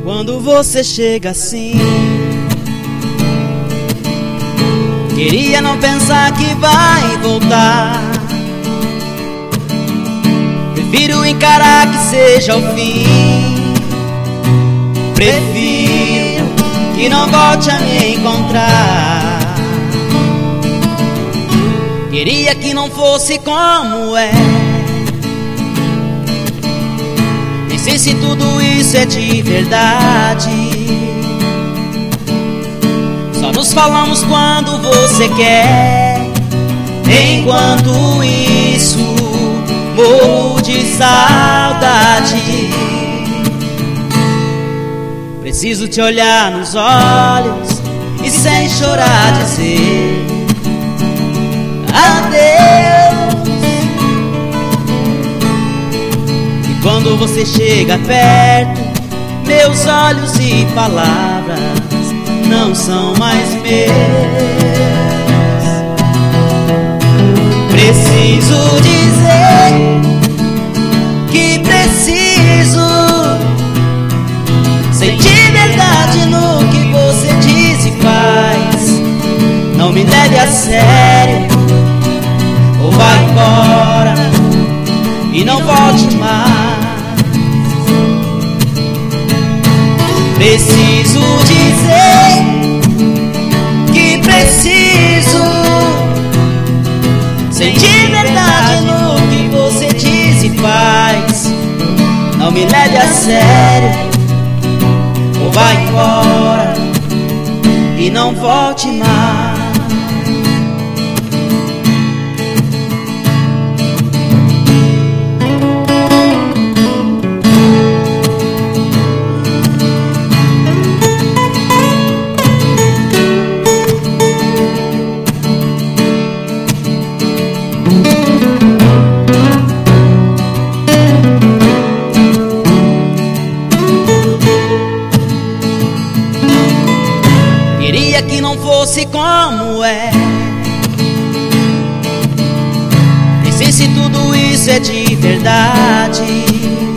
Quando você chega assim, queria não pensar que vai voltar. Prefiro encarar que seja o fim. Prefiro que não volte a me encontrar. Queria que não fosse como é. Nem sei se tudo isso é de verdade. Só nos falamos quando você quer. Enquanto isso, morro de saudade. Preciso te olhar nos olhos e sem chorar dizer adeus. E quando você chega perto, meus olhos e palavras não são mais meus. Preciso dizer que preciso sentir verdade no que você diz e faz. Não me leve a sério, ou vá embora e não volte mais. Preciso dizer que preciso sentir verdade no que você diz e faz. Não me leve a sério, ou vá embora e não volte mais. Queria que não fosse como é. Nem sei se tudo isso é de verdade.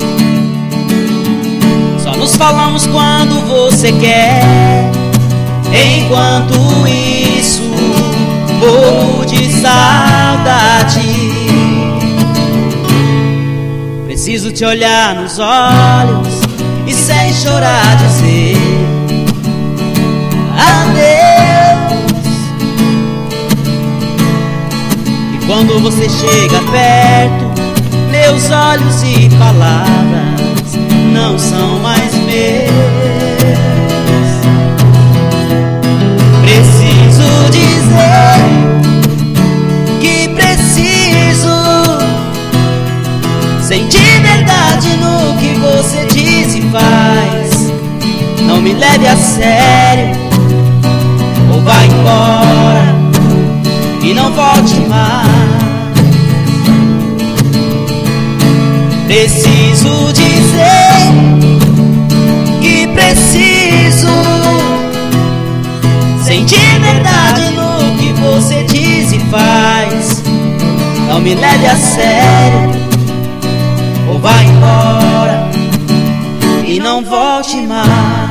Só nos falamos quando você quer. Enquanto isso, morro de saudade. Preciso te olhar nos olhos e sem chorar dizer adeus. E quando você chega perto, meus olhos e palavras não são mais meus. Preciso dizer que preciso sentir verdade no que você diz e faz. Não me leve a sério, ou vá embora e não volte mais. Preciso dizer que preciso sentir verdade no que você diz e faz. Não me leve a sério, ou vá embora e não volte mais.